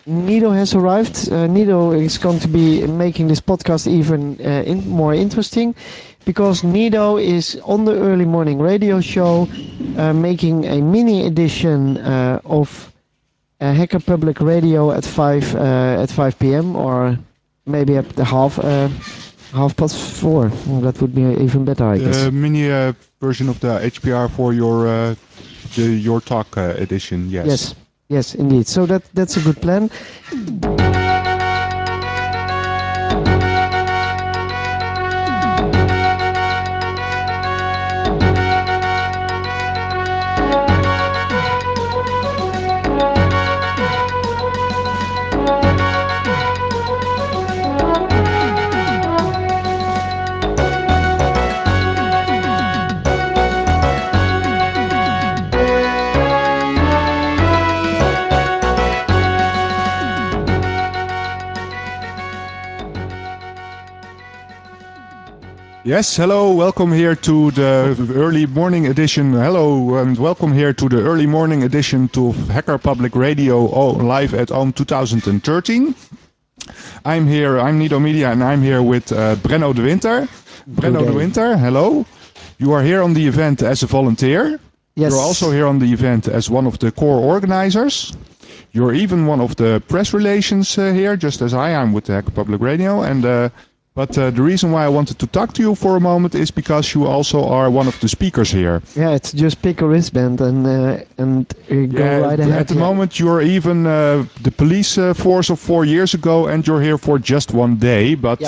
Nido has arrived. Nido is going to be making this podcast even more interesting because Nido is on the early morning radio show making a mini edition of Hacker Public Radio at 5 p.m. or maybe at the half past 4. That would be even better, I guess. The mini version of the HPR for your talk edition. Yes. Yes, yes, indeed. So that's a good plan. Yes, hello, welcome here to the early morning edition. Hello, and welcome here to the early morning edition to Hacker Public Radio live at Ohm 2013. I'm Nido Media, and I'm here with Brenno de Winter. Brenno de Winter, hello. You are here on the event as a volunteer. Yes. You're also here on the event as one of the core organizers. You're even one of the press relations here, just as I am with the Hacker Public Radio. But the reason why I wanted to talk to you for a moment is because you also are one of the speakers here. Yeah, it's just pick a wristband and go right ahead. At the moment, you're even the police force of 4 years ago, and you're here for just one day. But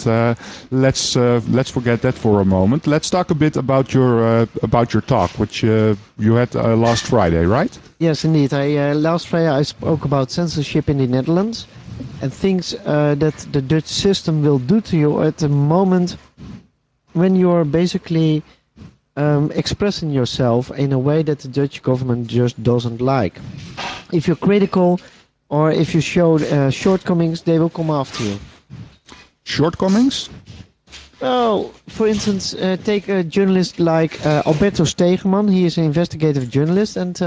let's forget that for a moment. Let's talk a bit about your talk, which you had last Friday, right? Yes, indeed. Last Friday I spoke about censorship in the Netherlands and things that the Dutch system will do to you at the moment when you're basically expressing yourself in a way that the Dutch government just doesn't like. If you're critical or if you show shortcomings, they will come after you. Shortcomings? Well, for instance, take a journalist like Alberto Stegeman. He is an investigative journalist, and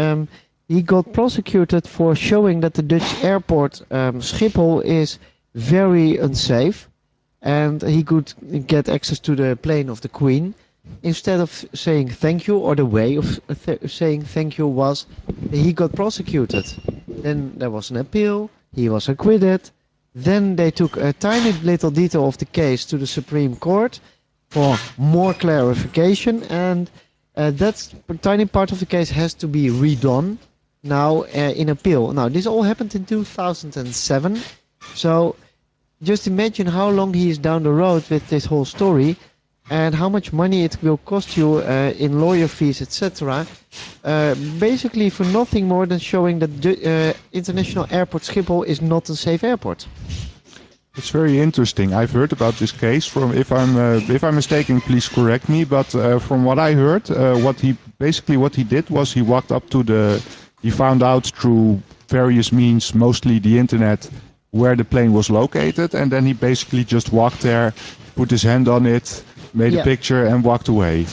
he got prosecuted for showing that the Dutch airport Schiphol is very unsafe, and he could get access to the plane of the Queen. Instead of saying thank you, or the way of saying thank you was, he got prosecuted. Then there was an appeal. He was acquitted. Then they took a tiny little detail of the case to the Supreme Court for more clarification, and that tiny part of the case has to be redone now in appeal. Now, this all happened in 2007, so just imagine how long he is down the road with this whole story and how much money it will cost you in lawyer fees, etc. Basically for nothing more than showing that the international airport Schiphol is not a safe airport. It's very interesting. I've heard about this case. From if I'm mistaken, please correct me. But from what I heard, what he did was he walked up to he found out through various means, mostly the internet, where the plane was located, and then he basically just walked there, put his hand on it, made a picture, and walked away.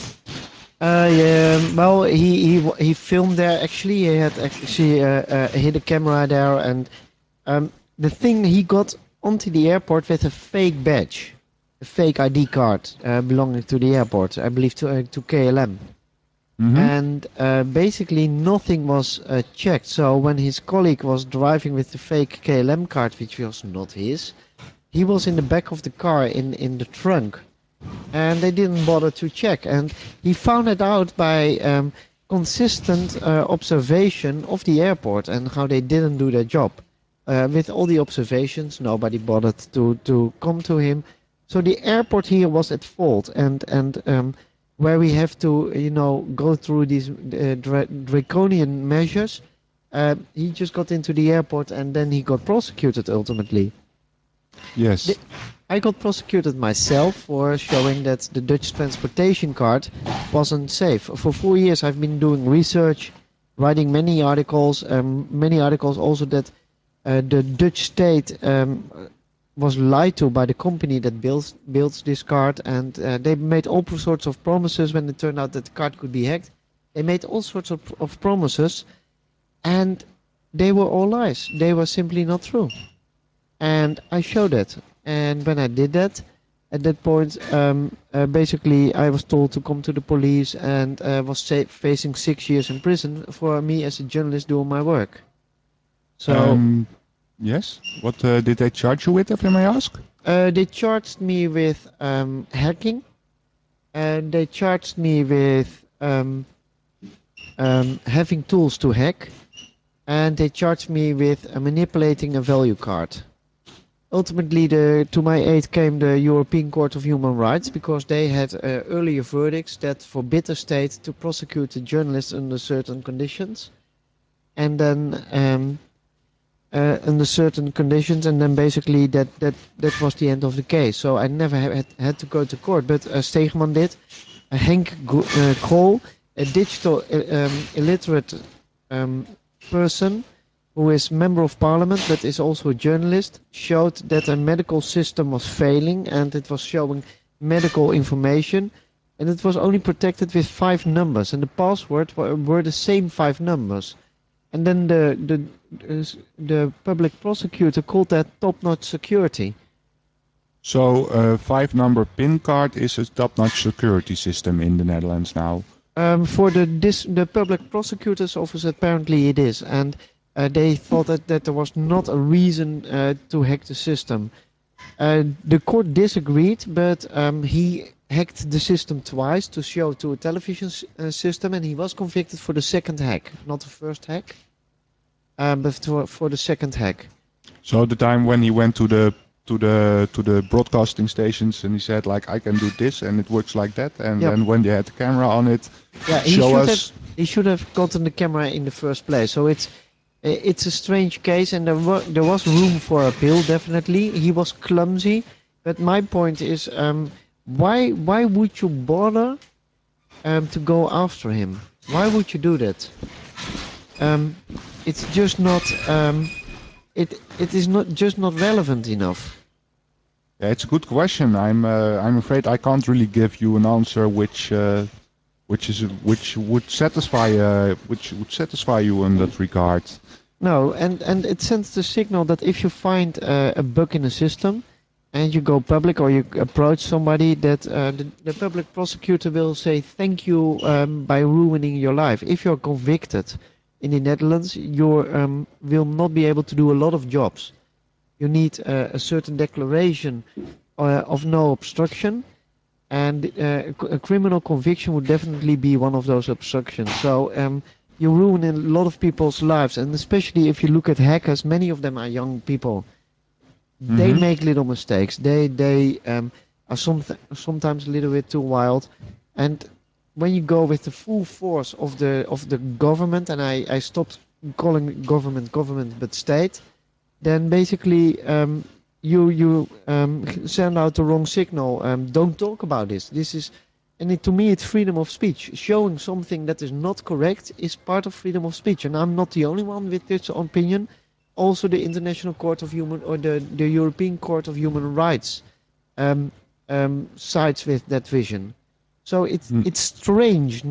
Yeah, well, he filmed there. Actually, he had actually hid a camera there, and the thing, he got onto the airport with a fake badge, a fake ID card belonging to the airport, I believe to KLM. Mm-hmm. And basically nothing was checked. So when his colleague was driving with the fake KLM card, which was not his, he was in the back of the car in the trunk, and they didn't bother to check. And he found it out by consistent observation of the airport and how they didn't do their job. With all the observations, nobody bothered to come to him. So the airport here was at fault, and where we have to, go through these draconian measures. He just got into the airport and then he got prosecuted ultimately. Yes. I got prosecuted myself for showing that the Dutch transportation card wasn't safe. For 4 years I've been doing research, writing many articles also that the Dutch state was lied to by the company that builds this card, and they made all sorts of promises when it turned out that the card could be hacked. They made all sorts of promises, and they were all lies. They were simply not true. And I showed it. And when I did that, at that point, basically, I was told to come to the police and was facing 6 years in prison for me as a journalist doing my work. So Um, yes. What did they charge you with, if I may ask? they charged me with hacking, and they charged me with having tools to hack, and they charged me with manipulating a value card. Ultimately, to my aid came the European Court of Human Rights because they had earlier verdicts that forbid the state to prosecute a journalist under certain conditions, and then under certain conditions, and then basically that was the end of the case. So I never had to go to court, but Stegeman did. Henk Krol, a digital illiterate um, person who is member of parliament but is also a journalist, showed that a medical system was failing and it was showing medical information, and it was only protected with 5 numbers, and the password were the same 5 numbers. And then the public prosecutor called that top-notch security. So, a five-number PIN card is a top-notch security system in the Netherlands now. For the public prosecutor's office, apparently it is, and they thought that there was not a reason to hack the system. The court disagreed, but he hacked the system twice to show to a television system, and he was convicted for the second hack, not the first hack, but for the second hack. So the time when he went to the broadcasting stations and he said like I can do this and it works like that, and Yep. then when they had the camera on it, Yeah, show us. he should have gotten the camera in the first place. So it's a strange case, and there was room for appeal. Definitely, he was clumsy, but my point is, why would you bother to go after him? Why would you do that? Um, it's just not it is not just not relevant enough. Yeah, it's a good question. I'm afraid I can't really give you an answer which would satisfy you in that regard. No, and it sends the signal that if you find a bug in a system and you go public or you approach somebody, that the public prosecutor will say thank you by ruining your life. If you're convicted in the Netherlands, you will not be able to do a lot of jobs. You need a certain declaration of no obstruction, and a criminal conviction would definitely be one of those obstructions. So you ruin a lot of people's lives, and especially if you look at hackers, many of them are young people. They Mm-hmm. make little mistakes. They are sometimes a little bit too wild, and when you go with the full force of the government, and I stopped calling government but state, then basically you send out the wrong signal. Don't talk about this. This is, and to me, it's freedom of speech. Showing something that is not correct is part of freedom of speech, and I'm not the only one with this opinion. Also, the International Court of Human or the European Court of Human Rights um, sides with that vision. So it's strange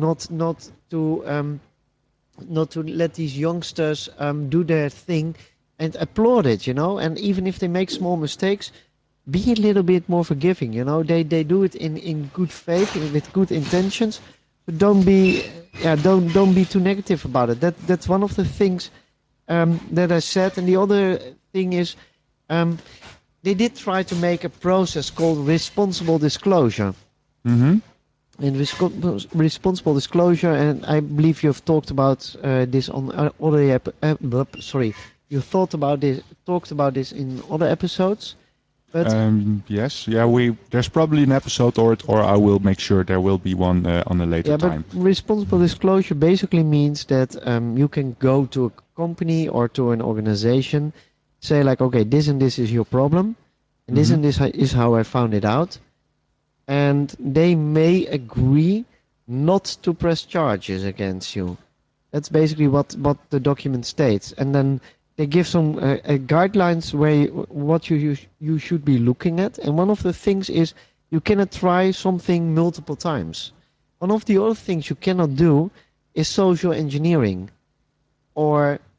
not to let these youngsters do their thing and applaud it, and even if they make small mistakes, be a little bit more forgiving. They do it in good faith with good intentions, but don't be yeah don't be too negative about it. That's one of the things that I said. And the other thing is, um, they did try to make a process called responsible disclosure. Mm-hmm. In responsible disclosure, and I believe you've talked about this on other sorry, you talked about this in other episodes, but Yes. Yeah. There's probably an episode or I will make sure there will be one on a later yeah, but time. responsible disclosure basically means that you can go to a company or to an organization, say like, okay, this and this is your problem, and this Mm-hmm. and this is how I found it out, and they may agree not to press charges against you. That's basically what the document states, and then they give some guidelines where what you should be looking at. And one of the things is you cannot try something multiple times. One of the other things you cannot do is social engineering, or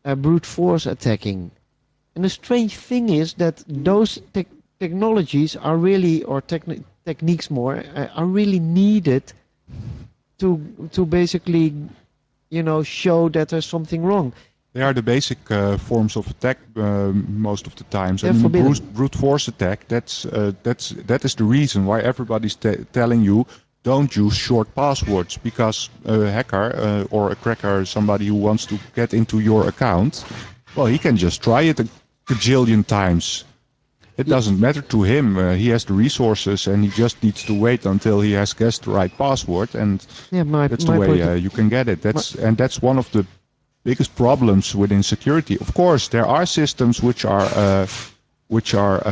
brute force attacking. And the strange thing is that those technologies are really, or techniques more, are really needed to basically, show that there's something wrong. They are the basic forms of attack most of the times. I They're mean, forbidden. brute force attack. That is the reason why everybody's telling you don't use short passwords, because a hacker or a cracker, somebody who wants to get into your account, well, he can just try it a gajillion times. It Ye- doesn't matter to him. He has the resources, and he just needs to wait until he has guessed the right password, and Yeah, my that's the my way point. you can get it. My, That's one of the biggest problems within security. Of course, there are systems which are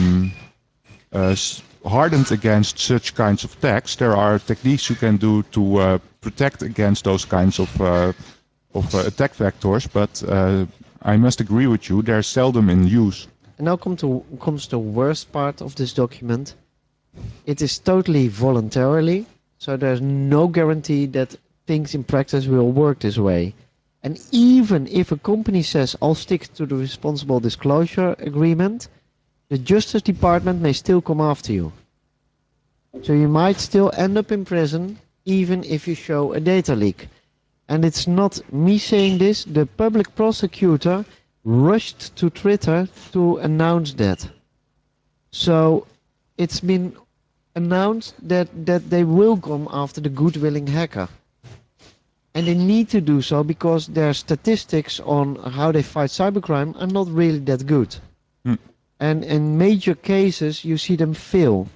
hardened against such kinds of attacks. There are techniques you can do to protect against those kinds of attack vectors, but I must agree with you, they're seldom in use. and now comes the worst part of this document. It is totally voluntarily, so there's no guarantee that things in practice will work this way. And even if a company says, I'll stick to the responsible disclosure agreement, the Justice Department may still come after you. So you might still end up in prison even if you show a data leak. And it's not me saying this, the public prosecutor rushed to Twitter to announce that. So it's been announced that they will come after the good willing hacker. And they need to do so because their statistics on how they fight cybercrime are not really that good. Hmm. And in major cases, you see them fail.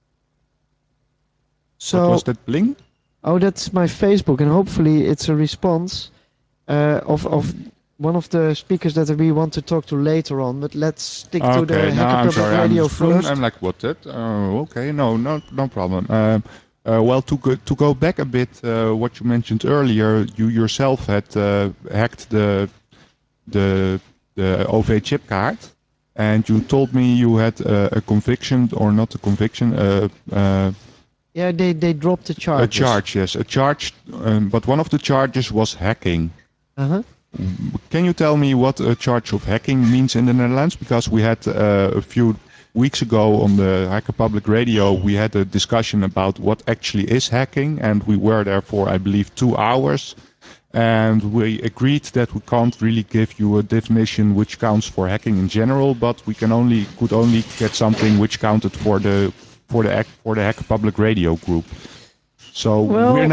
What So, was that bling? oh, that's my Facebook, and hopefully it's a response of one of the speakers that we want to talk to later on. But let's stick to Okay, the no, Hacker I'm Public sorry. Radio first. I'm like, what that? Okay, no problem. Well, to go back a bit, what you mentioned earlier, you yourself had hacked the the OV chip card, and you told me you had a conviction, or not a conviction, Yeah, they dropped the a charges. charge. Yes, a charge. But one of the charges was hacking. Uh huh. Can you tell me what a charge of hacking means in the Netherlands? Because we had a few weeks ago on the Hacker Public Radio, we had a discussion about what actually is hacking, and we were there for, I believe, 2 hours. And we agreed that we can't really give you a definition which counts for hacking in general, but we could only get something which counted for the Hacker Public Radio group. So Well,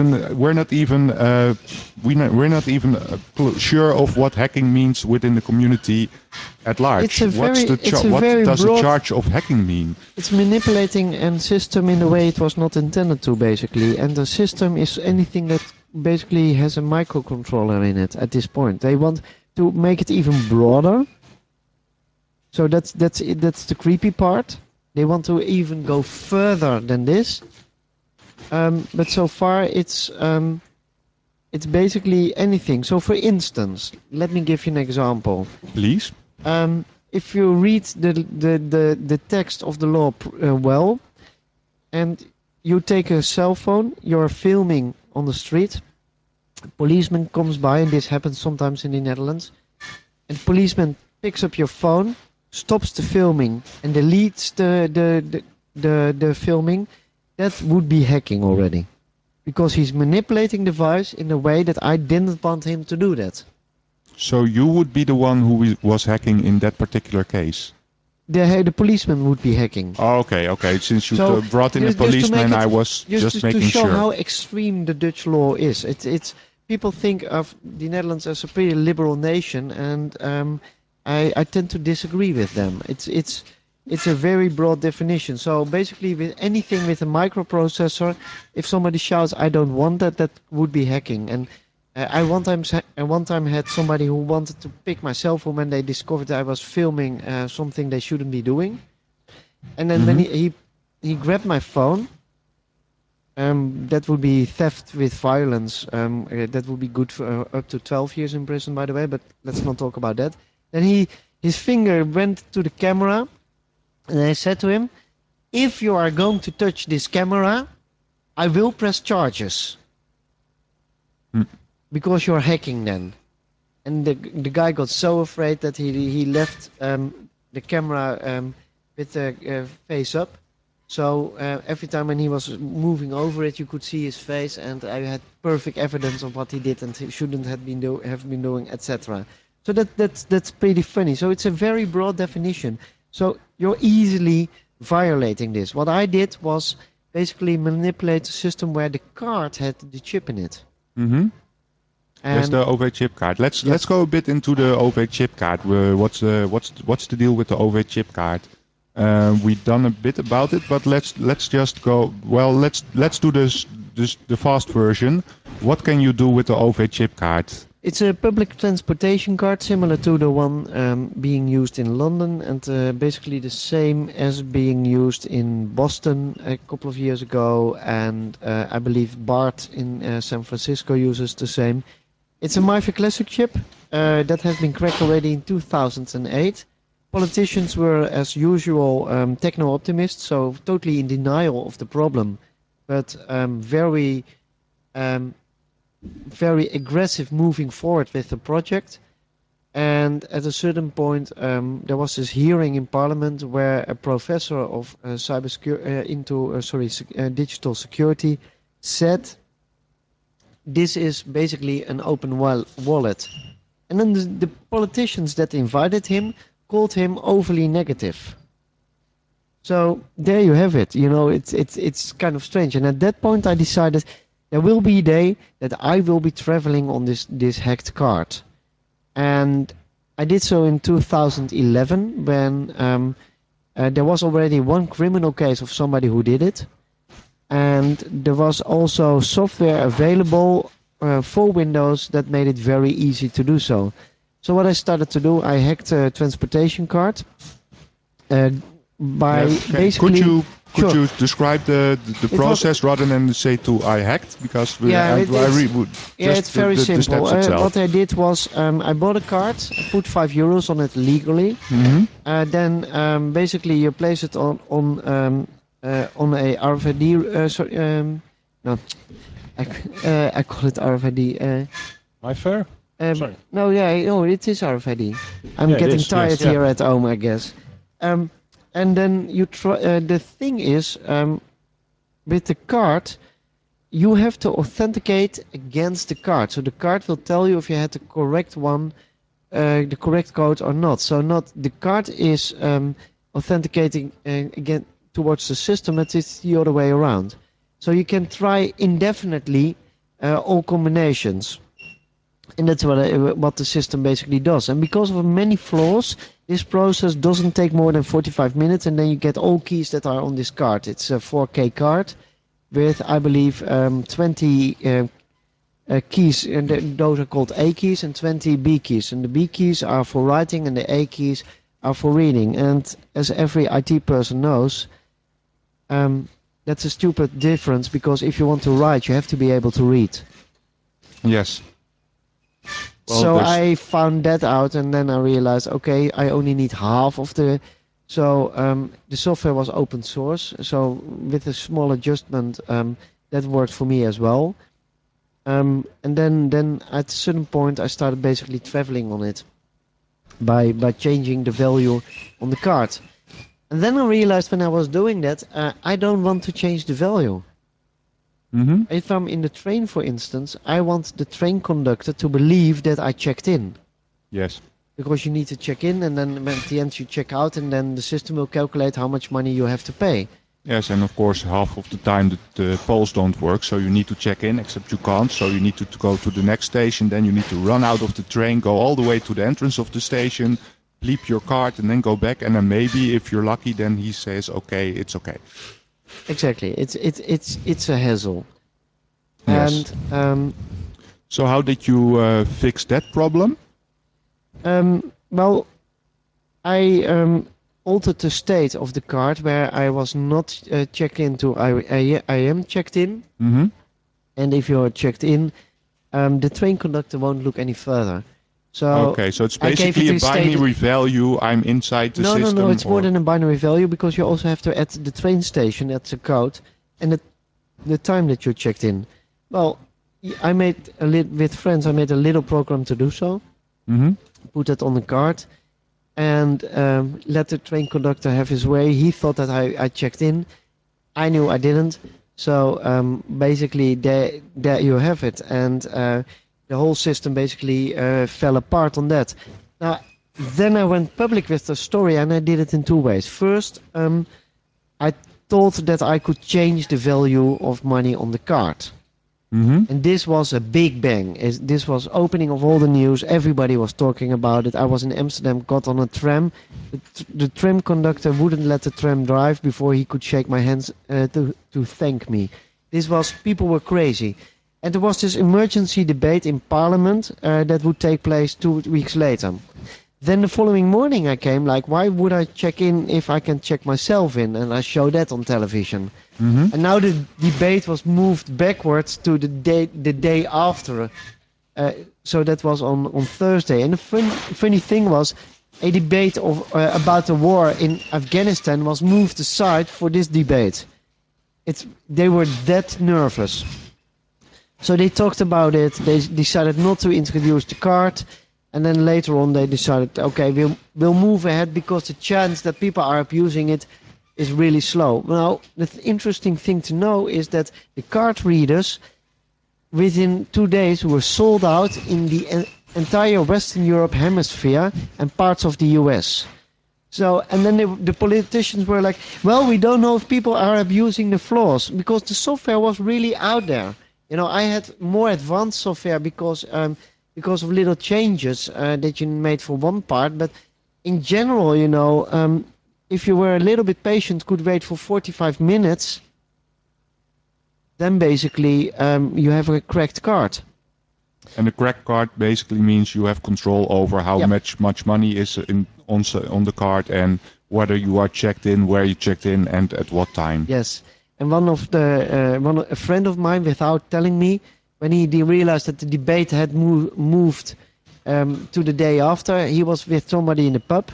we're not even sure of what hacking means within the community at large. it's a What very does a broad. charge of hacking mean? It's manipulating a system in a way it was not intended to, basically. And the system is anything that basically has a microcontroller in it at this point. They want to make it even broader. So that's the creepy part. They want to even go further than this. But so far it's basically anything. So for instance, let me give you an example. Please. If you read the text of the law well, and you take a cell phone, you're filming on the street, a policeman comes by, and this happens sometimes in the Netherlands, and the policeman picks up your phone, stops the filming, and deletes the filming, that would be hacking already. Because he's manipulating the device in a way that I didn't want him to do that. So you would be the one who was hacking in that particular case. The policeman would be hacking. Oh, okay. Since you So brought in a just to make policeman, it, I was just to making show sure. how extreme the Dutch law is. It's people think of the Netherlands as a pretty liberal nation, and I tend to disagree with them. It's a very broad definition. So basically, with anything with a microprocessor, if somebody shouts, "I don't want that," that would be hacking. And I one time had somebody who wanted to pick my cell phone when they discovered I was filming something they shouldn't be doing. And then when Hmm. he grabbed my phone, that would be theft with violence. That would be good for up to 12 years in prison, by the way. But let's not talk about that. Then his finger went to the camera, and I said to him, "If you are going to touch this camera, I will press charges Hmm. because you're hacking then." and the guy got so afraid that he left the camera with the face up. So every time when he was moving over it, you could see his face, and I had perfect evidence of what he did and he shouldn't have been doing, etc. So that's pretty funny. So it's a very broad definition. So you're easily violating this. What I did was basically manipulate a system where the card had the chip in it. Mm-hmm. Yes, And the OV chip card. Let's yes, go a bit into the OV chip card. What's the deal with the OV chip card? We've done a bit about it, but let's just go. Well, let's do this the fast version. What can you do with the OV chip card? it's a public transportation card similar to the one being used in London, and basically the same as being used in Boston a couple of years ago, and I believe BART in San Francisco uses the same. It's a MIFI Classic chip that has been cracked already in 2008. Politicians were, as usual, techno optimists, so totally in denial of the problem, but um, very aggressive moving forward with the project. And at a certain point, there was this hearing in Parliament where a professor of digital security said this is basically an open wallet. And then the politicians that invited him called him overly negative. So there you have it. You know, it's kind of strange. And at that point, I decided there will be a day that I will be traveling on this hacked card. And I did so in 2011 when there was already one criminal case of somebody who did it, and there was also software available for Windows that made it very easy to do so. So what I started to do, I hacked a transportation card uh, by Yes. Could basically. could Sure. you describe the It was. process rather than say to I hacked because Yeah, I really would it's just very the simple. steps What itself. I did was I bought a card, I put €5 on it legally. Mm-hmm. Then basically you place it on a RFID. Sorry, no, I call it RFID. My fair? Sorry. No, yeah, no, it is RFID. I'm Yeah, it getting is. Yes. tired Yeah. here at home, I guess. Um, and then you try. The thing is, with the card, you have to authenticate against the card. So the card will tell you if you had the correct code or not. So not the card is authenticating again towards the system. It's the other way around. So you can try indefinitely all combinations, and that's what the system basically does. And because of many flaws, this process doesn't take more than 45 minutes, and then you get all keys that are on this card. It's a 4K card with, I believe, 20 keys, and those are called A keys, and 20 B keys. And the B keys are for writing, and the A keys are for reading. And as every IT person knows, um, that's a stupid difference, because if you want to write, you have to be able to read. Yes. Well, So there's I found that out, and then I realized, okay, I only need half of the. So the software was open source. So with a small adjustment, that worked for me as well. And then at a certain point, I started basically traveling on it by changing the value on the card. And then I realized when I was doing that, I don't want to change the value. mm-hmm. If I'm in the train, for instance, I want the train conductor to believe that I checked in. Yes. Because you need to check in, and then at the end you check out, and then the system will calculate how much money you have to pay. Yes, and of course, half of the time the polls don't work, so you need to check in, except you can't. So you need to go to the next station, then you need to run out of the train, go all the way to the entrance of the station, bleep your card, and then go back. And then maybe, if you're lucky, then he says, "Okay, it's okay." Exactly, it's a hassle. Yes. And So how did you fix that problem? well, I altered the state of the card where I was not checked in to I am checked in, Mm-hmm. and if you're checked in, the train conductor won't look any further. So Okay, so it's I gave basically it a a state. binary value. I'm inside the No, no, no. system, It's more or than a binary value, because you also have to add the train station at the code, and the time that you checked in. Well, I made with friends. I made a little program to do so. Mm-hmm. put it on the card, and let the train conductor have his way. He thought that I checked in. I knew I didn't. So basically, there you have it, and the whole system basically fell apart on that. Now, then I went public with the story, and I did it in two ways. First, I thought that I could change the value of money on the card. Mm-hmm. And this was a big bang. This was opening of all the news. Everybody was talking about it. I was in Amsterdam, got on a tram. The tram conductor wouldn't let the tram drive before he could shake my hands to thank me. People were crazy. And there was this emergency debate in Parliament that would take place 2 weeks later. Then the following morning I came like, why would I check in if I can check myself in? And I showed that on television. Mm-hmm. And now the debate was moved backwards to the day after. So that was on Thursday. And the funny thing was, a debate about the war in Afghanistan was moved aside for this debate. They were that nervous. So they talked about it. They decided not to introduce the card. And then later on they decided, okay, we'll move ahead because the chance that people are abusing it is really slow. Now, the interesting thing to know is that the card readers within 2 days were sold out in the entire Western Europe hemisphere and parts of the US. So, and then the politicians were like, well, we don't know if people are abusing the flaws because the software was really out there. I had more advanced software because of little changes that you made for one part. But in general, if you were a little bit patient, could wait for 45 minutes, then basically you have a cracked card. And the cracked card basically means you have control over how Yep. much money is on the card and whether you are checked in, where you checked in, and at what time. Yes, and a friend of mine, without telling me, when he realized that the debate had moved to the day after, he was with somebody in the pub,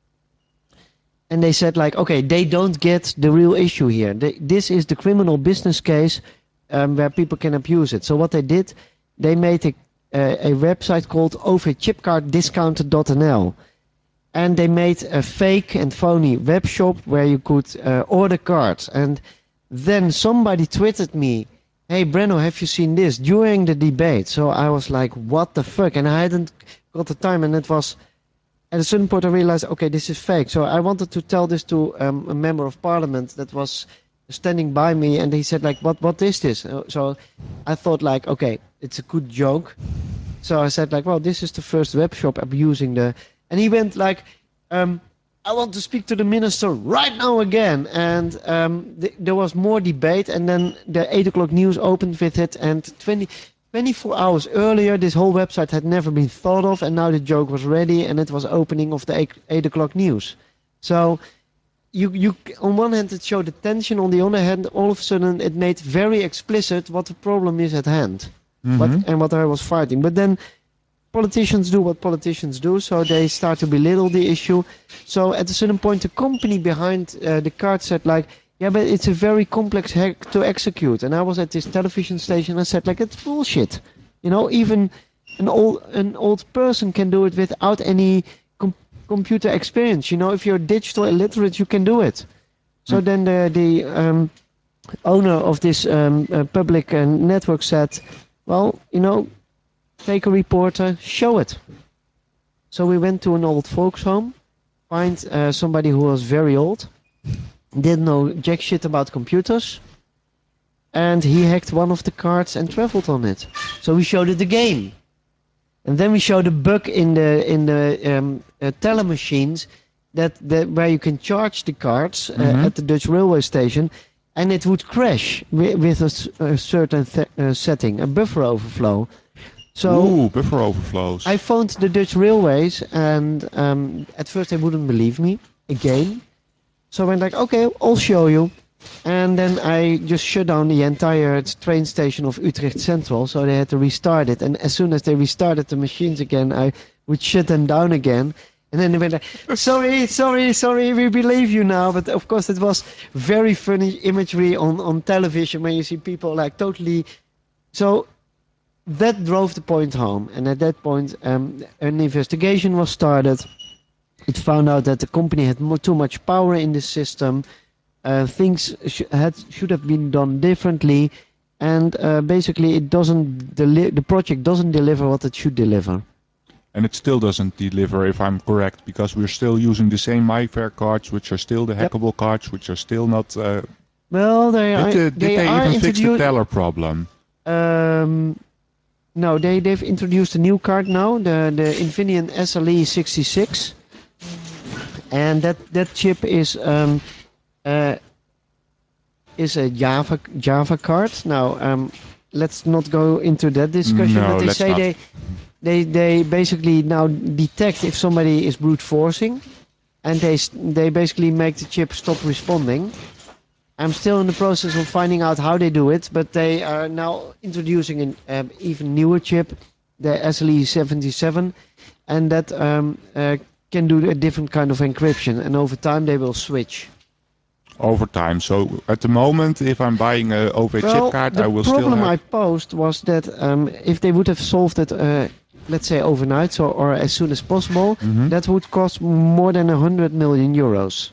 and they said like, okay, they don't get the real issue here. This is the criminal business case where people can abuse it. So what they did, they made a website called overchipcarddiscounter.nl. And they made a fake and phony web shop where you could order cards. And then somebody tweeted me, hey Breno, have you seen this during the debate? So I was like, what the fuck? And I hadn't got the time, and it was at a certain point I realized, okay, this is fake. So I wanted to tell this to a member of parliament that was standing by me, and he said like, what is this? So I thought like, okay, it's a good joke. So I said like, well, this is the first web shop abusing the, and he went like, I want to speak to the minister right now again. And there was more debate, and then the 8 o'clock news opened with it, and 24 hours earlier, this whole website had never been thought of, and now the joke was ready, and it was opening of the 8 o'clock news. So you on one hand it showed the tension, on the other hand, all of a sudden it made very explicit what the problem is at hand, what I was fighting. But then politicians do what politicians do, so they start to belittle the issue. So at a certain point, the company behind the card said like, yeah, but it's a very complex hack to execute. And I was at this television station and I said like, it's bullshit. Even an old person can do it without any computer experience. If you're digital illiterate, you can do it. So then the owner of this public network said, well, take a reporter, show it. So we went to an old folks home, find somebody who was very old, didn't know jack shit about computers, and he hacked one of the cards and traveled on it. So we showed it the game, and then we showed a bug in the teller machines that where you can charge the cards at the Dutch railway station, and it would crash with a certain setting, a buffer overflow. So buffer overflows. I phoned the Dutch Railways, and at first they wouldn't believe me again. So I went like, okay, I'll show you. And then I just shut down the entire train station of Utrecht Central, so they had to restart it. And as soon as they restarted the machines again, I would shut them down again. And then they went like, sorry, we believe you now. But of course, it was very funny imagery on television when you see people like totally. So that drove the point home, and at that point, an investigation was started. It found out that the company had too much power in the system. Things should have been done differently, and basically, it doesn't. The project doesn't deliver what it should deliver. And it still doesn't deliver, if I'm correct, because we're still using the same MyFair cards, which are still the hackable cards, which are still not. Well, Did they even fix the teller problem? No, they've introduced a new card now, the Infineon SLE 66, and that chip is a Java card. Now, let's not go into that discussion. No, but they let's say not. they basically now detect if somebody is brute forcing, and they basically make the chip stop responding. I'm still in the process of finding out how they do it, but they are now introducing an even newer chip, the SLE 77, and that can do a different kind of encryption. And over time, they will switch. Over time. So at the moment, if I'm buying a OV chip card, I will still have. The problem I posed was that if they would have solved it, let's say overnight or as soon as possible, that would cost more than 100 million euros.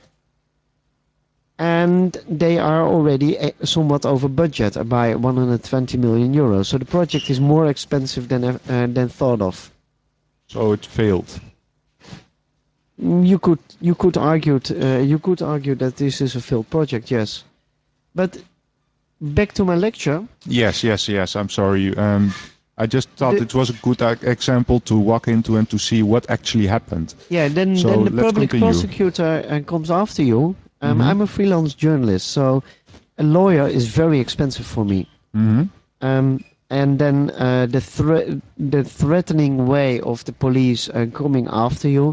And they are already somewhat over budget by 120 million euros. So the project is more expensive than thought of. So it failed. You could argue that this is a failed project, yes. But back to my lecture. Yes. I'm sorry. I just thought it was a good example to walk into and to see what actually happened. Yeah, then the public prosecutor comes after you. I'm a freelance journalist, so a lawyer is very expensive for me. And then the threatening way of the police coming after you,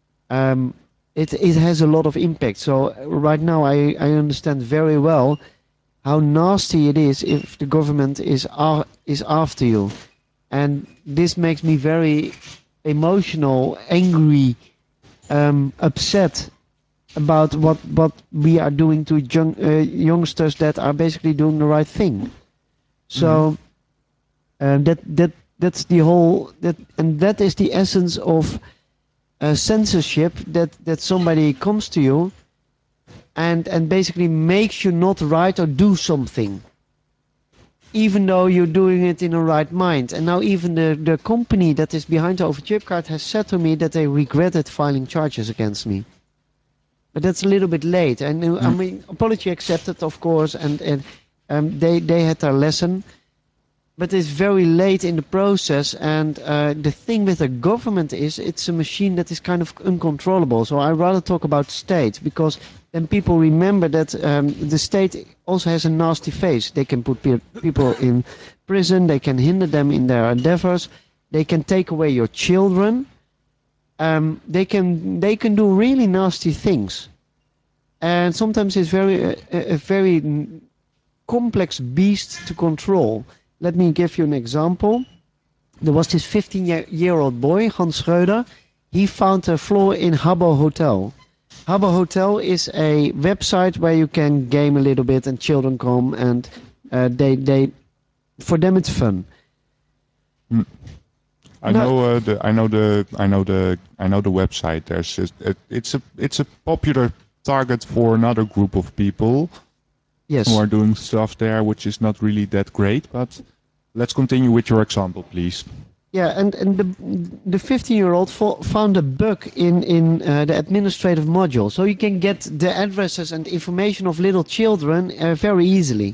it has a lot of impact. So right now I understand very well how nasty it is if the government is after you, and this makes me very emotional, angry, upset about what we are doing to youngsters that are basically doing the right thing. So that's the whole that is the essence of censorship. That somebody comes to you and basically makes you not write or do something, even though you're doing it in the right mind. And now even the company that is behind the OverChip card has said to me that they regretted filing charges against me. But that's a little bit late. And I mean, apology accepted, of course, and they had their lesson. But it's very late in the process, and the thing with the government is it's a machine that is kind of uncontrollable. So I rather talk about state, because then people remember that the state also has a nasty face. They can put people in prison, they can hinder them in their endeavors, they can take away your children, they can do really nasty things. And sometimes it's a very complex beast to control. Let me give you an example. There was this 15-year-old boy, Hans Schreuder. He found a flaw in Habbo Hotel. Habbo Hotel is a website where you can game a little bit and children come and they for them it's fun. I know the website. It's a popular target for another group of people. Yes. Who are doing stuff there, which is not really that great. But let's continue with your example, please. Yeah, and the 15-year-old found a bug in the administrative module, so you can get the addresses and information of little children very easily.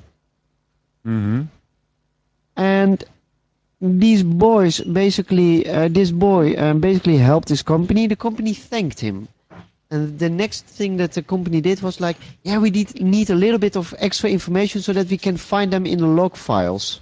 And these boys basically, this boy basically helped this company. The company thanked him. And the next thing that the company did was like, yeah, we need a little bit of extra information so that we can find them in the log files.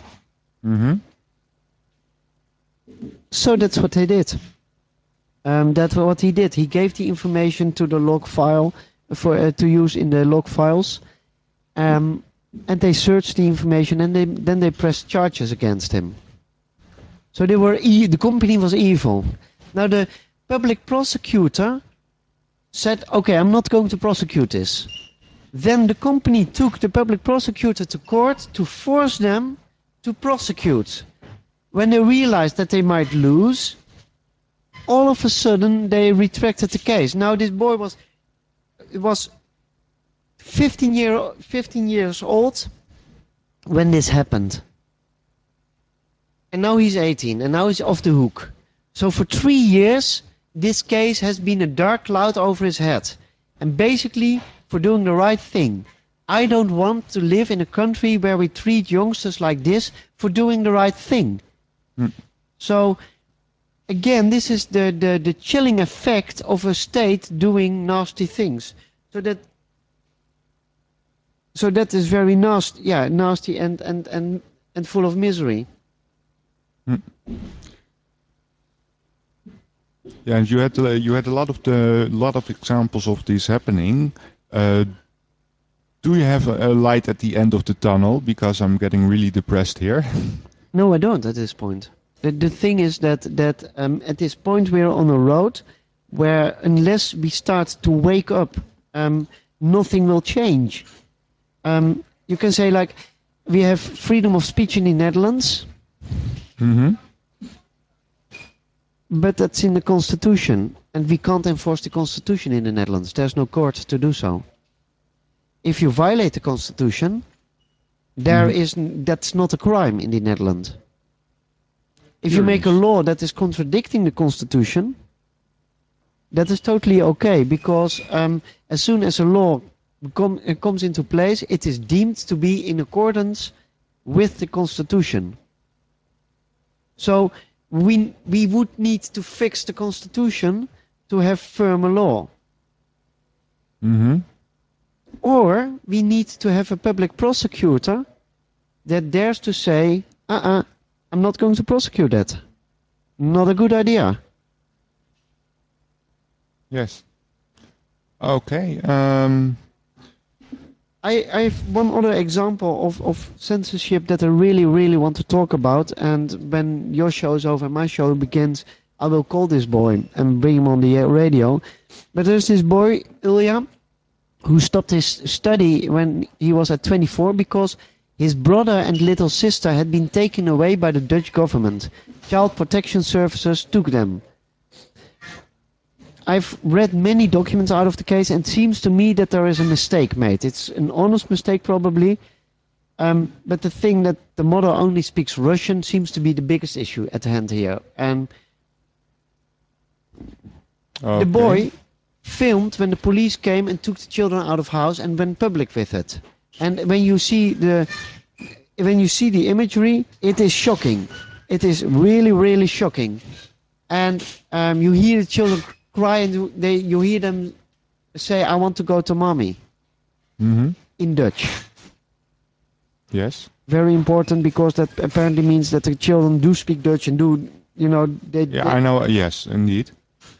So that's what they did. That's what he did. He gave the information to the log file for to use in the log files. And they searched the information and then they pressed charges against him. So they were the company was evil. Now the public prosecutor said, okay, I'm not going to prosecute this. Then the company took the public prosecutor to court to force them to prosecute. when they realized that they might lose, all of a sudden they retracted the case. Now this boy was 15 years old when this happened. And now he's 18 and now he's off the hook. So for 3 years this case has been a dark cloud over his head. And basically for doing the right thing. I don't want to live in a country where we treat youngsters like this for doing the right thing. So again, this is the chilling effect of a state doing nasty things. So that is very nasty and full of misery. Yeah, and you had a lot of examples of this happening. Do you have a light at the end of the tunnel? Because I'm getting really depressed here. No, I don't at this point. The thing is that at this point we're on a road where unless we start to wake up, nothing will change. You can say like we have freedom of speech in the Netherlands, but that's in the constitution, and we can't enforce the constitution in the Netherlands. There's no court to do so. If you violate the constitution, that's not a crime in the Netherlands. If you make a law that is contradicting the constitution, that is totally okay, because as soon as a law comes into place, it is deemed to be in accordance with the constitution. So we would need to fix the constitution to have firmer law. Or we need to have a public prosecutor that dares to say, I'm not going to prosecute that. Not a good idea. Yes. Okay. I have one other example of censorship that I really, really want to talk about. And when your show is over and my show begins, I will call this boy and bring him on the radio. But there's this boy, Ilya, who stopped his study when he was at 24 because his brother and little sister had been taken away by the Dutch government. Child Protection Services took them. I've read many documents out of the case, and it seems to me that there is a mistake made. It's an honest mistake probably, but the thing that the mother only speaks Russian seems to be the biggest issue at hand here. And the boy filmed when the police came and took the children out of house and went public with it. And when you see the imagery, it is shocking. It is really, really shocking. And you hear the children cry, and you hear them say, "I want to go to mommy," in Dutch. Yes. Very important, because that apparently means that the children do speak Dutch and do, I know. Yes, indeed.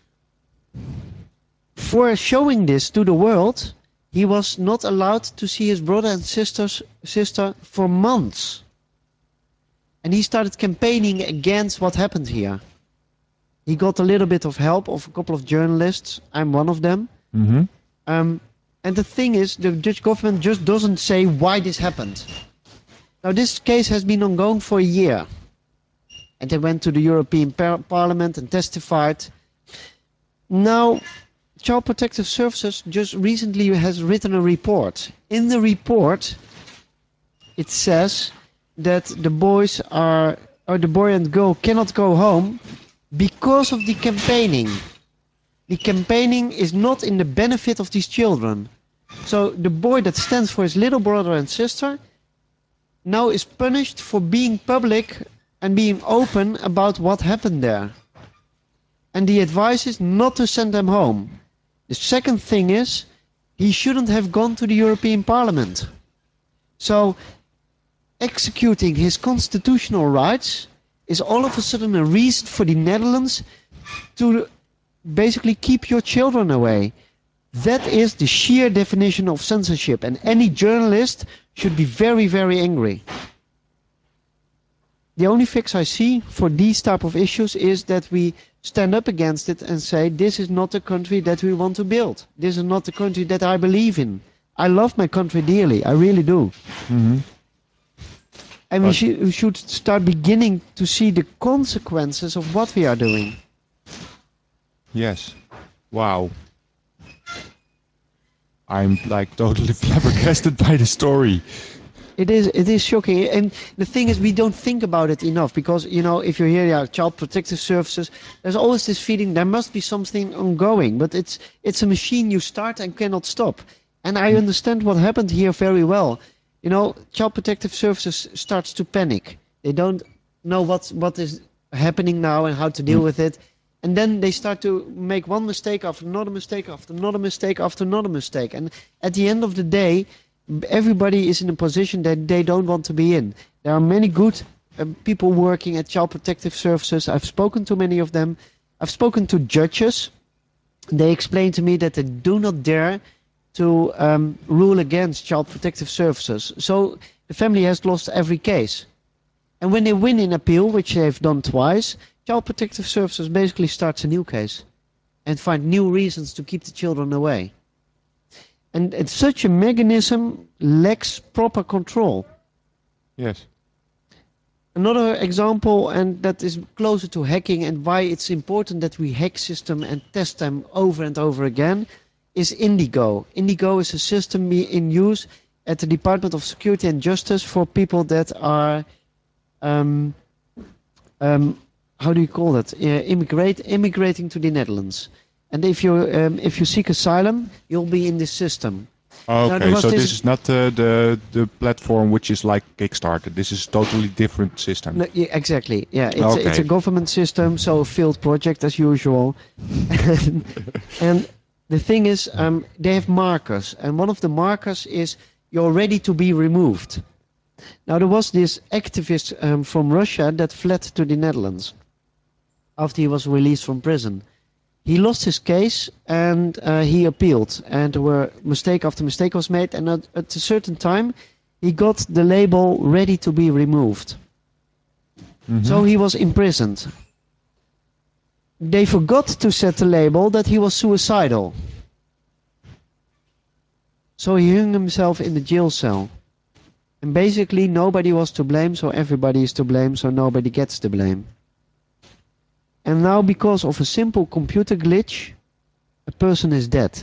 For showing this to the world, he was not allowed to see his brother and sister for months. And he started campaigning against what happened here. He got a little bit of help of a couple of journalists. I'm one of them. And the thing is, the Dutch government just doesn't say why this happened. Now, this case has been ongoing for a year. And they went to the European Parliament and testified. Now, Child Protective Services just recently has written a report. In the report, it says that the boy and girl cannot go home because of the campaigning. The campaigning is not in the benefit of these children. So the boy that stands for his little brother and sister now is punished for being public and being open about what happened there. And the advice is not to send them home. The second thing is, he shouldn't have gone to the European Parliament. So, executing his constitutional rights is all of a sudden a reason for the Netherlands to basically keep your children away. That is the sheer definition of censorship, and any journalist should be very, very angry. The only fix I see for these type of issues is that we stand up against it and say, this is not the country that we want to build. This is not the country that I believe in. I love my country dearly. I really do. And But we should start beginning to see the consequences of what we are doing. yes, wow, I'm like totally flabbergasted by the story. It is shocking, and the thing is, we don't think about it enough because if you hear child protective services, there's always this feeling there must be something ongoing, but it's a machine you start and cannot stop. And I understand what happened here very well. Child protective services starts to panic. They don't know what is happening now and how to deal Mm. with it, and then they start to make one mistake after another mistake after another mistake after another mistake, and at the end of the day everybody is in a position that they don't want to be in. There are many good people working at child protective services. I've spoken to many of them. I've spoken to judges. They explain to me that they do not dare to rule against child protective services. So the family has lost every case. And when they win in appeal, which they've done twice, child protective services basically starts a new case and find new reasons to keep the children away. And it's such a mechanism lacks proper control. Yes. Another example, and that is closer to hacking and why it's important that we hack system and test them over and over again, is Indigo. Indigo is a system in use at the Department of Security and Justice for people that are, um, how do you call that? Immigrating to the Netherlands. And if you seek asylum, you'll be in this system. Now there Okay, was so this this. is not the platform which is like Kickstarter. This is totally different system. No, yeah, exactly. Yeah, it's a Okay. government system, so a field project as usual. and, and the thing is, they have markers, and one of the markers is you're ready to be removed. Now there was this activist from Russia that fled to the Netherlands after he was released from prison. He lost his case and he appealed, and there were mistake after mistake was made, and at a certain time he got the label ready to be removed. So he was imprisoned. They forgot to set the label that he was suicidal. So he hung himself in the jail cell. And basically nobody was to blame, so everybody is to blame, so nobody gets the blame. And now because of a simple computer glitch, a person is dead.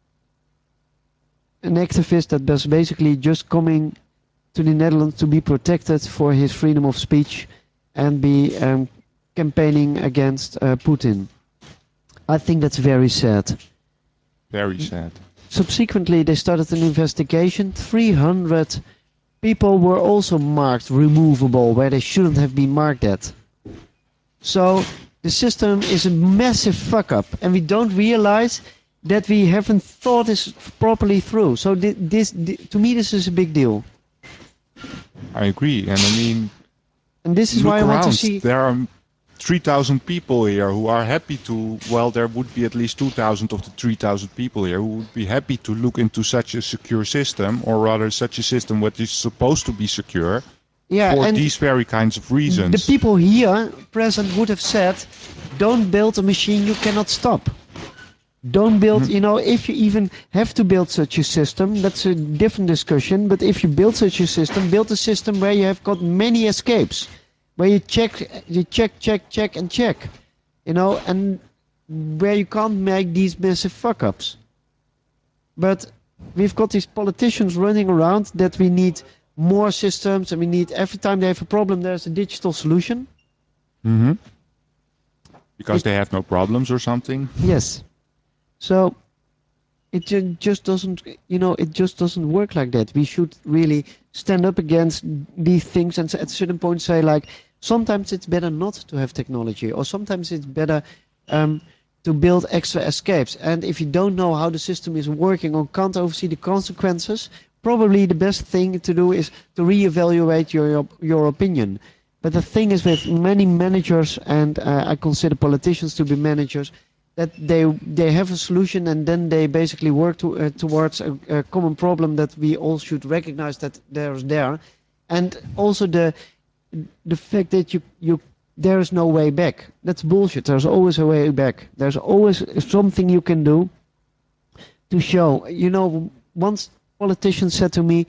An activist that was basically just coming to the Netherlands to be protected for his freedom of speech and be campaigning against Putin. I think that's very sad. Very sad. Subsequently, they started an investigation. 300 people were also marked removable where they shouldn't have been marked at. So the system is a massive fuck up, and we don't realize that we haven't thought this properly through. So to me, this is a big deal. I agree. And I mean, And this is why look I want to around. see. There are 3,000 people here who are happy to, well, there would be at least 2,000 of the 3,000 people here who would be happy to look into such a secure system, or rather such a system which is supposed to be secure, Yeah, for and these very kinds of the reasons. people here present would have said, don't build a machine you cannot stop. Don't build, if you even have to build such a system, that's a different discussion. But if you build such a system, build a system where you have got many escapes, where you check, and check, and where you can't make these massive fuck ups. But we've got these politicians running around that we need more systems, and we need every time they have a problem, there's a digital solution. Mm-hmm. Because they have no problems or something. Yes. So it just doesn't, it just doesn't work like that. We should really stand up against these things and at a certain point say, like, sometimes it's better not to have technology, or sometimes it's better to build extra escapes. And if you don't know how the system is working or can't oversee the consequences, probably the best thing to do is to reevaluate your opinion. But the thing is, with many managers, and I consider politicians to be managers, that they have a solution and then they basically work towards a common problem that we all should recognize that there's there, and also the fact that you there is no way back. That's bullshit. There's always a way back. There's always something you can do to show. Once politicians said to me,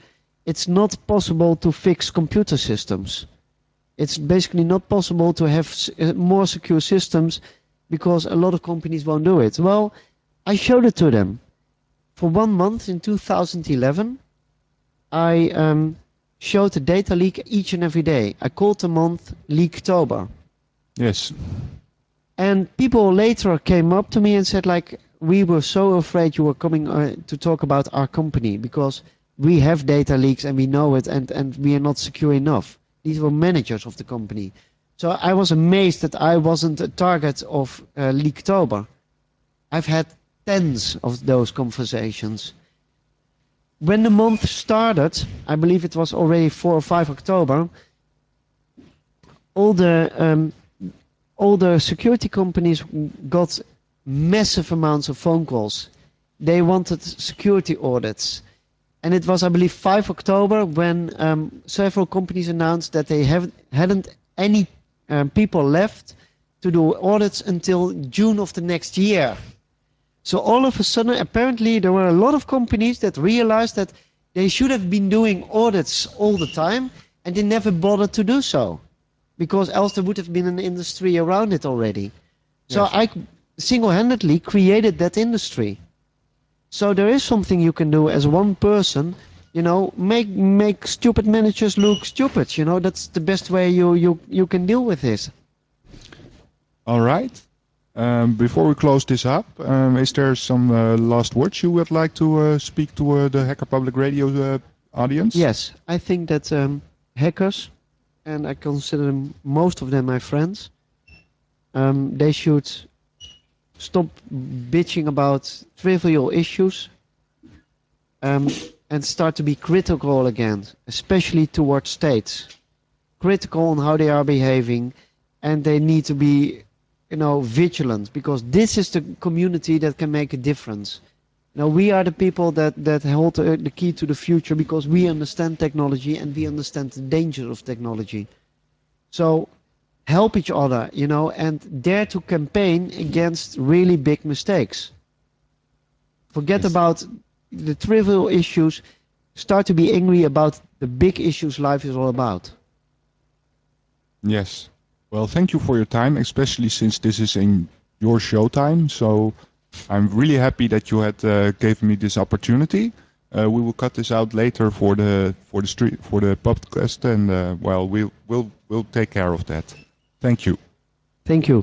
it's not possible to fix computer systems. It's basically not possible to have more secure systems because a lot of companies won't do it. Well, I showed it to them. For 1 month in 2011, I showed a data leak each and every day. I called the month Leaktober. Yes. And people later came up to me and said, like, we were so afraid you were coming to talk about our company because we have data leaks and we know it and we are not secure enough. These were managers of the company. So I was amazed that I wasn't a target of Leaktober. I've had tens of those conversations. When the month started, I believe it was already 4 or 5 October, all the security companies got massive amounts of phone calls. They wanted security audits. And it was, I believe, 5 October when several companies announced that they hadn't any people left to do audits until June of the next year. So all of a sudden, apparently, there were a lot of companies that realized that they should have been doing audits all the time, and they never bothered to do so, because else there would have been an industry around it already. So Yes. I single-handedly created that industry. So there is something you can do as one person, make stupid managers look stupid. That's the best way you can deal with this. All right. Before we close this up, is there some last words you would like to speak to the Hacker Public Radio audience? Yes, I think that hackers, and I consider most of them my friends, they should stop bitching about trivial issues and start to be critical again, especially towards states. Critical on how they are behaving, and they need to be, vigilant, because this is the community that can make a difference. We are the people that hold the key to the future because we understand technology and we understand the dangers of technology. So help each other, and dare to campaign against really big mistakes. Forget Yes. about the trivial issues. Start to be angry about the big issues life is all about. Yes. Well, thank you for your time, especially since this is in your show time. So I'm really happy that you had gave me this opportunity. We will cut this out later for the podcast, and we'll take care of that. Thank you. Thank you.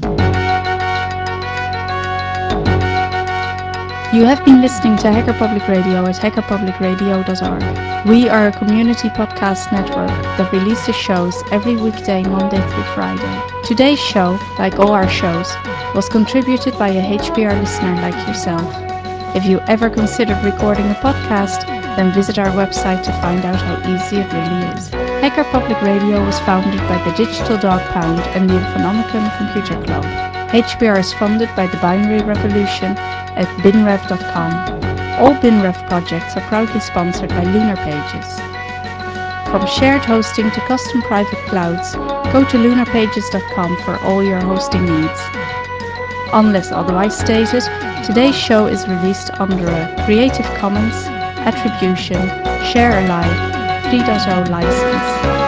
You have been listening to Hacker Public Radio at hackerpublicradio.org. We are a community podcast network that releases shows every weekday, Monday through Friday. Today's show, like all our shows, was contributed by a HPR listener like yourself. If you ever considered recording a podcast, then visit our website to find out how easy it really is. Hacker Public Radio was founded by the Digital Dog Pound and the Infonomicon Computer Club. HPR is funded by the Binary Revolution at binrev.com. All BinRev projects are proudly sponsored by Lunar Pages. From shared hosting to custom private clouds, go to lunarpages.com for all your hosting needs. Unless otherwise stated, today's show is released under a Creative Commons Attribution Share Alike 3.0 license.